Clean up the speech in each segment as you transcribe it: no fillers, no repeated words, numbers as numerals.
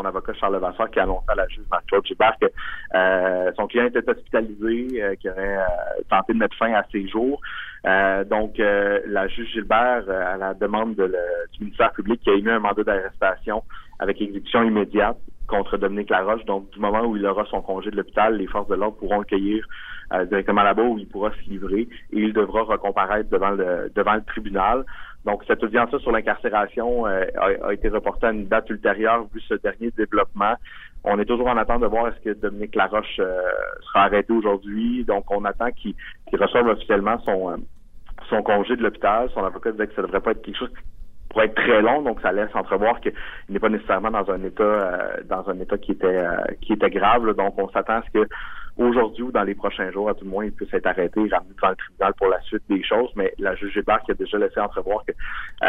avocat Charles Levasseur qui a annoncé à la juge Marc-Claude Gilbert que son client était hospitalisé, qu'il aurait tenté de mettre fin à ses jours. Donc, la juge Gilbert, à la demande du ministère public, qui a émis un mandat d'arrestation avec exécution immédiate contre Dominique Laroche. Donc, du moment où il aura son congé de l'hôpital, les forces de l'ordre pourront le cueillir directement là-bas où il pourra se livrer et il devra recomparaître devant le tribunal. Donc, cette audience-là sur l'incarcération a été reportée à une date ultérieure vu ce dernier développement. On est toujours en attente de voir est-ce que Dominique Laroche sera arrêté aujourd'hui. Donc, on attend qu'il reçoive officiellement son congé de l'hôpital. Son avocat disait que ça ne devrait pas être quelque chose qui pourrait être très long, donc ça laisse entrevoir qu'il n'est pas nécessairement dans un état qui était grave. Là. Donc, on s'attend à ce que aujourd'hui ou dans les prochains jours, à tout le moins, il puisse être arrêté et ramené devant le tribunal pour la suite des choses. Mais la juge Gilbert qui a déjà laissé entrevoir que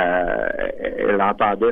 elle entendait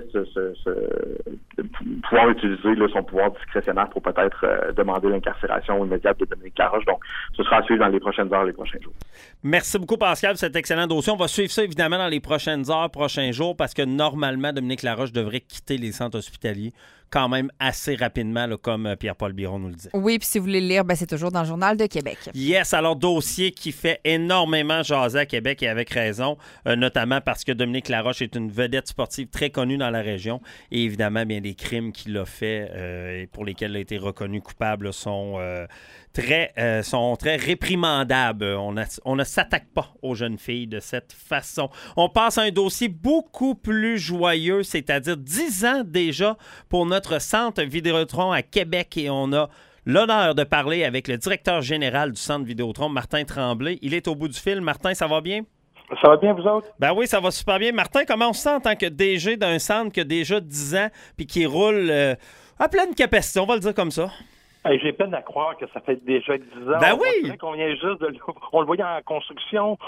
pouvoir utiliser son pouvoir discrétionnaire pour peut-être demander l'incarcération immédiate de Dominique Laroche. Donc, ce sera à suivre dans les prochaines heures, les prochains jours. Merci beaucoup, Pascal, pour cet excellent dossier. On va suivre ça, évidemment, dans les prochaines heures, prochains jours, parce que normalement, Dominique Laroche devrait quitter les centres hospitaliers quand même assez rapidement, là, comme Pierre-Paul Biron nous le dit. Oui, puis si vous voulez le lire, c'est toujours dans le Journal de Québec. Yes, alors dossier qui fait énormément jaser à Québec et avec raison, notamment parce que Dominique Laroche est une vedette sportive très connue dans la région et évidemment, bien les crimes qu'il a fait et pour lesquels il a été reconnu coupable sont très réprimandables. On ne s'attaque pas aux jeunes filles de cette façon. On passe à un dossier beaucoup plus joyeux, c'est-à-dire 10 ans déjà pour notre centre Vidéotron à Québec et on a l'honneur de parler avec le directeur général du centre Vidéotron, Martin Tremblay. Il est au bout du fil. Martin, ça va bien? Ça va bien, vous autres? Ben oui, ça va super bien. Martin, comment on se sent en tant que DG d'un centre qui a déjà 10 ans puis qui roule à pleine capacité, on va le dire comme ça? Hey, j'ai peine à croire que ça fait déjà 10 ans. Ben oui! On vient juste on le voyait en construction,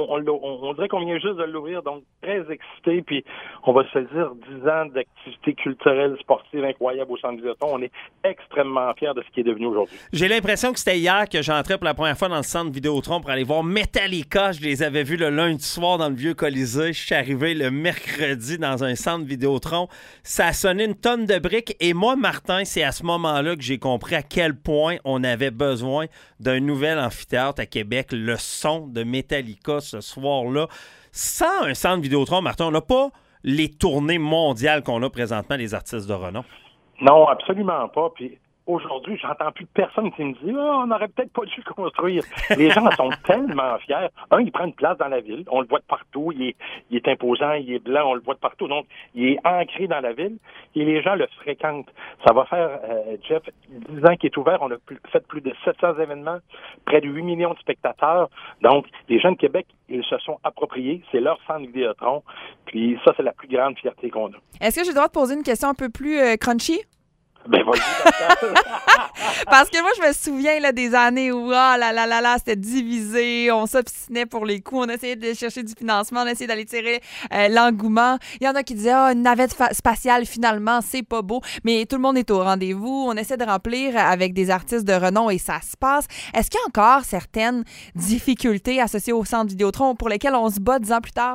on dirait qu'on vient juste de l'ouvrir, donc très excité, puis on va se dire 10 ans d'activité culturelle, sportive incroyable au centre Vidéotron. On est extrêmement fiers de ce qui est devenu aujourd'hui. J'ai l'impression que c'était hier que j'entrais pour la première fois dans le centre Vidéotron pour aller voir Metallica. Je les avais vus le lundi soir dans le vieux Colisée. Je suis arrivé le mercredi dans un centre Vidéotron. Ça a sonné une tonne de briques et moi, Martin, c'est à ce moment-là que j'ai compris à quel point on avait besoin d'un nouvel amphithéâtre à Québec, le son de Metallica ce soir-là. Sans un centre Vidéotron, Martin, on n'a pas les tournées mondiales qu'on a présentement, les artistes de renom. Non, absolument pas. Puis aujourd'hui, j'entends plus personne qui me dit on n'aurait peut-être pas dû le construire. Les gens sont tellement fiers. Il prend une place dans la ville. On le voit de partout. Il est imposant, il est blanc, on le voit de partout. Donc, il est ancré dans la ville et les gens le fréquentent. Ça va faire, Jeff, 10 ans qu'il est ouvert. On a fait plus de 700 événements, près de 8 millions de spectateurs. Donc, les gens de Québec, ils se sont appropriés. C'est leur centre Vidéotron. Puis ça, c'est la plus grande fierté qu'on a. Est-ce que j'ai le droit de poser une question un peu plus crunchy? Ben, vas-y. Parce que moi, je me souviens là, des années où, c'était divisé, on s'obstinait pour les coups, on essayait de chercher du financement, on essayait d'aller tirer l'engouement. Il y en a qui disaient, une navette spatiale, finalement, c'est pas beau. Mais tout le monde est au rendez-vous. On essaie de remplir avec des artistes de renom et ça se passe. Est-ce qu'il y a encore certaines difficultés associées au centre Vidéotron pour lesquelles on se bat 10 ans plus tard?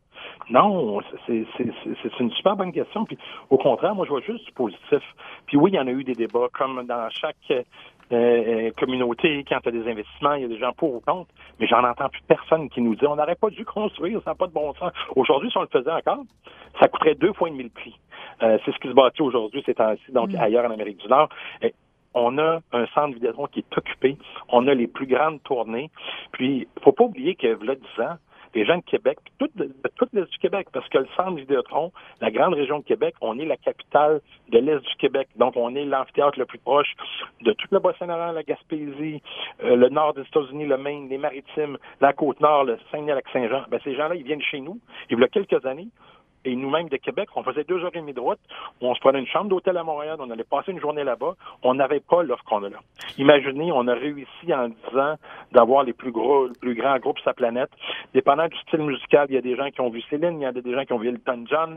Non, c'est une super bonne question. Puis, au contraire, moi, je vois juste du positif. Puis oui, il y en a eu des débats, comme dans chaque communauté, quand il y a des investissements, il y a des gens pour ou contre, mais j'en entends plus personne qui nous dit on n'aurait pas dû construire, ça n'a pas de bon sens. Aujourd'hui, si on le faisait encore, ça coûterait 2 fois et demi le prix. C'est ce qui se bâtit aujourd'hui, ces temps-ci, donc ailleurs en Amérique du Nord. On a un centre Vidéotron qui est occupé. On a les plus grandes tournées. Puis, faut pas oublier que, là, 10 ans, les gens de Québec, de toute l'Est du Québec, parce que le centre Vidéotron, la grande région de Québec, on est la capitale de l'Est du Québec. Donc, on est l'amphithéâtre le plus proche de tout le Bas-Saint-Laurent, la Gaspésie, le nord des États-Unis, le Maine, les Maritimes, la Côte-Nord, le Saguenay-Lac-Saint-Jean. Ben, ces gens-là, ils viennent chez nous. Il y a quelques années, et nous-mêmes de Québec, on faisait 2h30 de route, on se prenait une chambre d'hôtel à Montréal, on allait passer une journée là-bas, on n'avait pas l'offre qu'on a là. Imaginez, on a réussi en 10 ans d'avoir les plus grands groupes sur la planète. Dépendant du style musical, il y a des gens qui ont vu Céline, il y a des gens qui ont vu Elton John,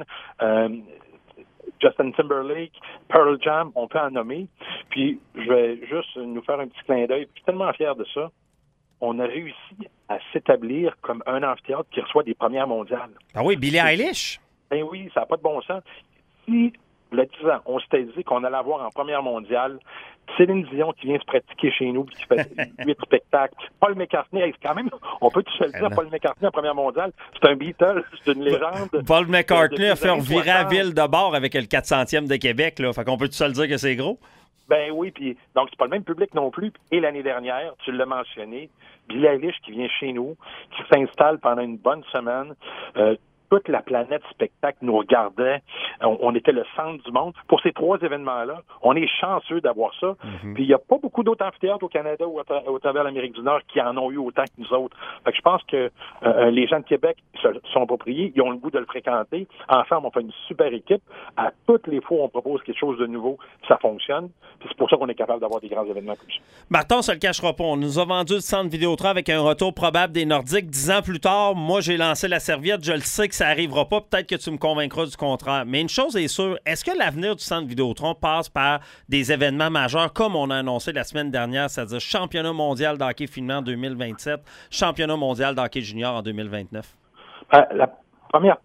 Justin Timberlake, Pearl Jam, on peut en nommer. Puis, je vais juste nous faire un petit clin d'œil. Je suis tellement fier de ça. On a réussi à s'établir comme un amphithéâtre qui reçoit des premières mondiales. Ah oui, Billie Eilish? Ben oui, ça n'a pas de bon sens. Si il y a 10 ans, on s'était dit qu'on allait avoir en première mondiale Céline Dion qui vient se pratiquer chez nous, qui fait 8 spectacles. Paul McCartney, quand même, on peut tout se le dire, Paul McCartney en première mondiale, c'est un Beatle, c'est une légende. Paul McCartney a fait revirer à ville de bord avec le 400e de Québec, là. Fait qu'on peut tout se le dire que c'est gros. Ben oui, puis donc c'est pas le même public non plus. Et l'année dernière, tu l'as mentionné, Billie Eilish qui vient chez nous, qui s'installe pendant une bonne semaine. Toute la planète spectacle nous regardait. On était le centre du monde. Pour ces 3 événements-là, on est chanceux d'avoir ça. Puis il n'y a pas beaucoup d'autres amphithéâtres au Canada ou au travers de l'Amérique du Nord qui en ont eu autant que nous autres. Fait que je pense que les gens de Québec se sont appropriés, ils ont le goût de le fréquenter. Ensemble, on fait une super équipe. À toutes les fois, on propose quelque chose de nouveau, ça fonctionne. Puis c'est pour ça qu'on est capable d'avoir des grands événements comme ça. Martin, on se le cachera pas. On nous a vendu le centre Vidéotron avec un retour probable des Nordiques. 10 ans plus tard, moi, j'ai lancé la serviette. Je le sais que ça n'arrivera pas. Peut-être que tu me convaincras du contraire. Mais une chose est sûre, est-ce que l'avenir du centre Vidéotron passe par des événements majeurs comme on a annoncé la semaine dernière, c'est-à-dire championnat mondial d'hockey féminin en 2027, championnat mondial d'hockey junior en 2029? La première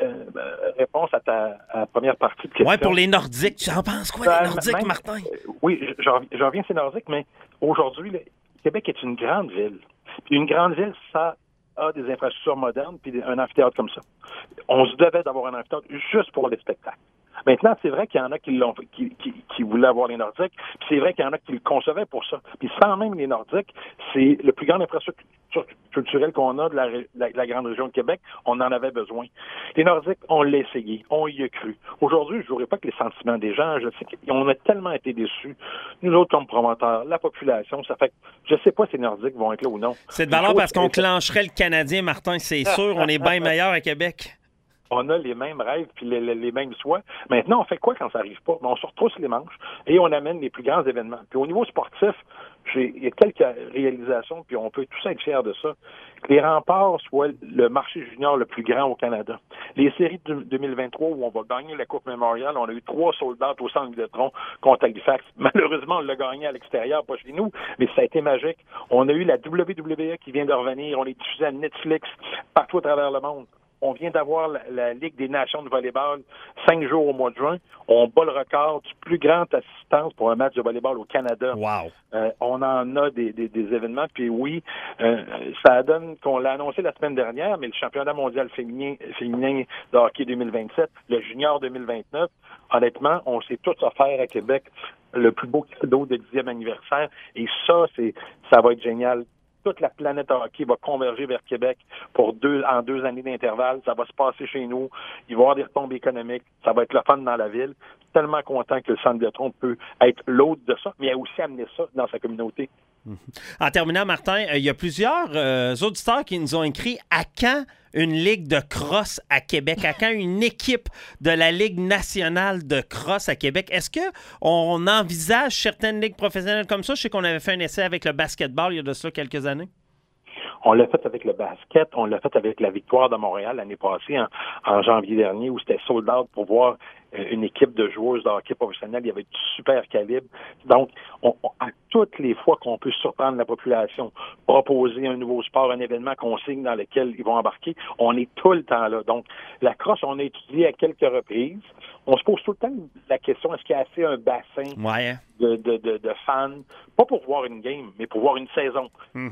réponse à ta première partie de question. Oui, pour les Nordiques. Tu en penses quoi, les Nordiques, Martin? Oui, je reviens sur les Nordiques, mais aujourd'hui, Québec est une grande ville. Puis une grande ville, ça a des infrastructures modernes puis un amphithéâtre comme ça. On se devait d'avoir un amphithéâtre juste pour les spectacles. Maintenant, c'est vrai qu'il y en a qui voulaient avoir les Nordiques, puis c'est vrai qu'il y en a qui le concevaient pour ça. Puis sans même les Nordiques, c'est le plus grand infrastructure culturelle qu'on a de la grande région de Québec. On en avait besoin. Les Nordiques, on l'a essayé, on y a cru. Aujourd'hui, je ne jouerai pas que les sentiments des gens. Je sais qu'on a tellement été déçus. Nous autres, comme promoteurs, la population, ça fait que je ne sais pas si les Nordiques vont être là ou non. C'est de valeur parce qu'on clencherait le Canadien, Martin, c'est sûr. On est bien meilleur à Québec. On a les mêmes rêves puis les mêmes souhaits. Maintenant, on fait quoi quand ça n'arrive pas? On se retrousse les manches et on amène les plus grands événements. Puis au niveau sportif, il y a quelques réalisations, puis on peut tous être fiers de ça. Que les remparts soient le marché junior le plus grand au Canada. Les séries de 2023 où on va gagner la Coupe Memorial, on a eu 3 soldats au centre Vidéotron contre Halifax. Malheureusement, on l'a gagné à l'extérieur, pas chez nous, mais ça a été magique. On a eu la WWE qui vient de revenir. On est diffusé à Netflix partout à travers le monde. On vient d'avoir la Ligue des Nations de volleyball 5 jours au mois de juin. On bat le record du plus grand assistance pour un match de volleyball au Canada. Wow. On en a des événements. Puis oui, ça donne qu'on l'a annoncé la semaine dernière, mais le championnat mondial féminin de hockey 2027, le junior 2029, honnêtement, on s'est tous offert à Québec le plus beau cadeau de 10e anniversaire. Et ça va être génial. Toute la planète hockey va converger vers Québec en 2 années d'intervalle. Ça va se passer chez nous. Il va y avoir des retombées économiques. Ça va être le fun dans la ville. Je suis tellement content que le centre Vidéotron peut être l'hôte de ça, mais aussi amener ça dans sa communauté. En terminant, Martin, il y a plusieurs auditeurs qui nous ont écrit à quand une ligue de crosse à Québec, à quand une équipe de la Ligue nationale de crosse à Québec. Est-ce qu'on envisage certaines ligues professionnelles comme ça? Je sais qu'on avait fait un essai avec le basketball il y a de ça quelques années. On l'a fait avec le basket, on l'a fait avec la Victoire de Montréal l'année passée, en janvier dernier, où c'était sold out pour voir une équipe de joueuses de hockey professionnel. Il y avait du super calibre. Donc, à toutes les fois qu'on peut surprendre la population, proposer un nouveau sport, un événement qu'on signe dans lequel ils vont embarquer, on est tout le temps là. Donc, la crosse, on a étudié à quelques reprises. On se pose tout le temps la question, est-ce qu'il y a assez un bassin de fans, pas pour voir une game, mais pour voir une saison.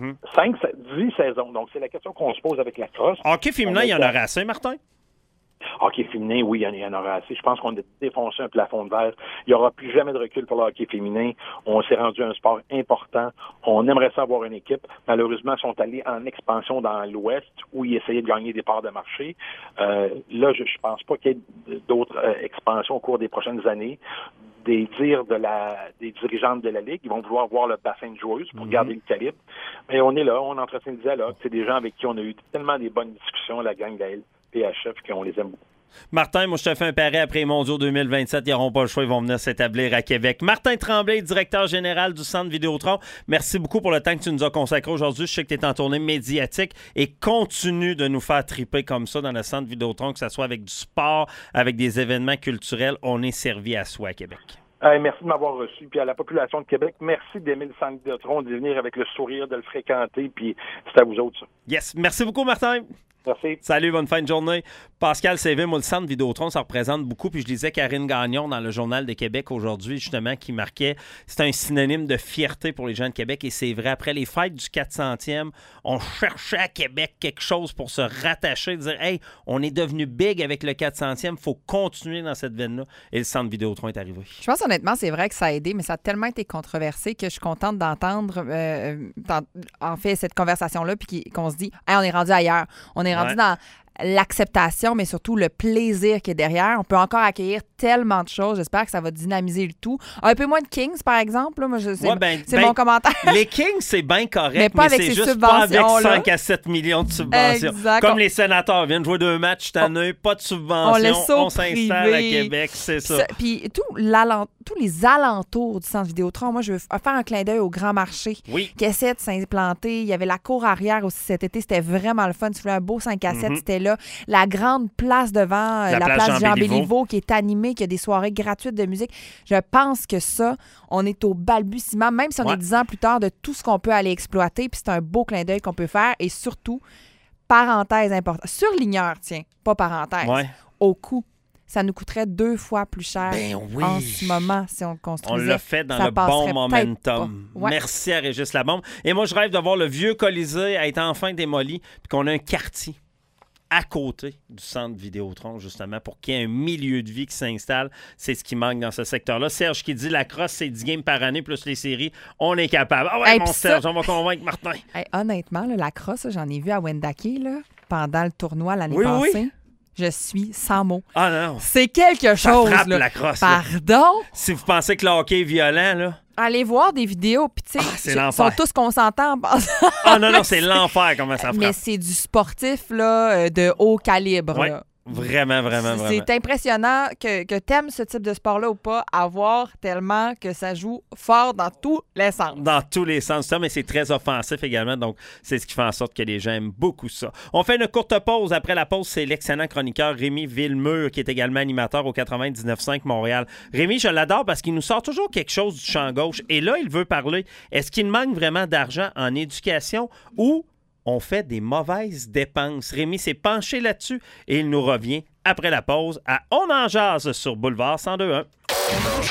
10 saisons. Donc, c'est la question qu'on se pose avec la crosse. Hockey féminin, il y en aura assez, Martin? Hockey féminin, oui, il y en aura assez. Je pense qu'on a défoncé un plafond de verre. Il n'y aura plus jamais de recul pour le hockey féminin. On s'est rendu un sport important. On aimerait ça avoir une équipe. Malheureusement, ils sont allés en expansion dans l'Ouest où ils essayaient de gagner des parts de marché. Là, je pense pas qu'il y ait d'autres expansions au cours des prochaines années. Des dires des dirigeantes de la Ligue. Ils vont vouloir voir le bassin de joueuses pour garder le calibre. Mais on est là, on entretient le dialogue. C'est des gens avec qui on a eu tellement des bonnes discussions, la gang de la PHF, qu'on les aime beaucoup. Martin, moi, je te fais un pari après les mondiaux 2027. Ils n'auront pas le choix, ils vont venir s'établir à Québec. Martin Tremblay, directeur général du Centre Vidéotron, merci beaucoup pour le temps que tu nous as consacré aujourd'hui. Je sais que tu es en tournée médiatique et continue de nous faire triper comme ça dans le Centre Vidéotron, que ce soit avec du sport, avec des événements culturels. On est servi à soi à Québec. Merci de m'avoir reçu. Puis à la population de Québec, merci d'aimer le Centre Vidéotron, de venir avec le sourire, de le fréquenter. Puis c'est à vous autres, ça. Yes. Merci beaucoup, Martin. Merci. Salut, bonne fin de journée. Pascal Sévin, moi, le centre Vidéotron, ça représente beaucoup. Puis je lisais Karine Gagnon dans le Journal de Québec aujourd'hui, justement, qui marquait c'est un synonyme de fierté pour les gens de Québec. Et c'est vrai, après les fêtes du 400e, on cherchait à Québec quelque chose pour se rattacher, dire hey, on est devenu big avec le 400e, il faut continuer dans cette veine-là. Et le centre Vidéotron est arrivé. Je pense honnêtement, c'est vrai que ça a aidé, mais ça a tellement été controversé que je suis contente d'entendre en fait cette conversation-là, puis qu'on se dit hey, on est rendu ailleurs. On est rendu dans l'acceptation, mais surtout le plaisir qui est derrière. On peut encore accueillir tellement de choses. J'espère que ça va dynamiser le tout. Un peu moins de Kings, par exemple. Là. Moi, c'est mon commentaire. Les Kings, c'est bien correct, mais pas avec c'est ces juste pas avec subventions-là. 5 à 7 millions de subventions. Exact. Comme les sénateurs viennent jouer 2 matchs cette année, pas de subventions, on s'installe à Québec, c'est ça. Puis tous les alentours du centre Vidéotron, moi, je veux faire un clin d'œil au Grand Marché qui essaie de s'implanter. Il y avait la cour arrière aussi cet été. C'était vraiment le fun. Tu voulais un beau 5 à 7, c'était là. La grande place devant la place Jean-Béliveau qui est animée, qui a des soirées gratuites de musique. Je pense que ça, on est au balbutiement, même si on est 10 ans plus tard, de tout ce qu'on peut aller exploiter. Puis c'est un beau clin d'œil qu'on peut faire. Et surtout, parenthèse importante, surligneur, tiens, pas parenthèse, au coût. Ça nous coûterait 2 fois plus cher en ce moment si on le construisait. On l'a fait dans le bon momentum. Merci à Régis Labombe. Et moi, je rêve de voir le vieux Colisée être enfin démoli puis qu'on a un quartier à côté du centre Vidéotron, justement, pour qu'il y ait un milieu de vie qui s'installe. C'est ce qui manque dans ce secteur-là. Serge qui dit la crosse, c'est 10 games par année plus les séries. On est capable. Ah ouais, mon Serge, on va convaincre Martin. Honnêtement, là, la crosse, j'en ai vu à Wendake pendant le tournoi l'année passée. Oui. Je suis sans mots. Ah non. C'est quelque chose. Ça frappe la crosse. Pardon? Là. Si vous pensez que le hockey est violent, là. Allez voir des vidéos, puis tu sais, ils sont tous consentants en passant. Ah non, c'est l'enfer comment ça frappe. Mais c'est du sportif là, de haut calibre. Ouais. Là. Vraiment. C'est impressionnant que t'aimes ce type de sport-là ou pas, à voir tellement que ça joue fort dans tous les sens. Dans tous les sens, ça, mais c'est très offensif également, donc c'est ce qui fait en sorte que les gens aiment beaucoup ça. On fait une courte pause. Après la pause, c'est l'excellent chroniqueur Rémi Villemur, qui est également animateur au 99.5 Montréal. Rémi, je l'adore parce qu'il nous sort toujours quelque chose du champ gauche. Et là, il veut parler, est-ce qu'il manque vraiment d'argent en éducation ou on fait des mauvaises dépenses? Rémi s'est penché là-dessus et il nous revient après la pause à On en jase sur Boulevard 102.1.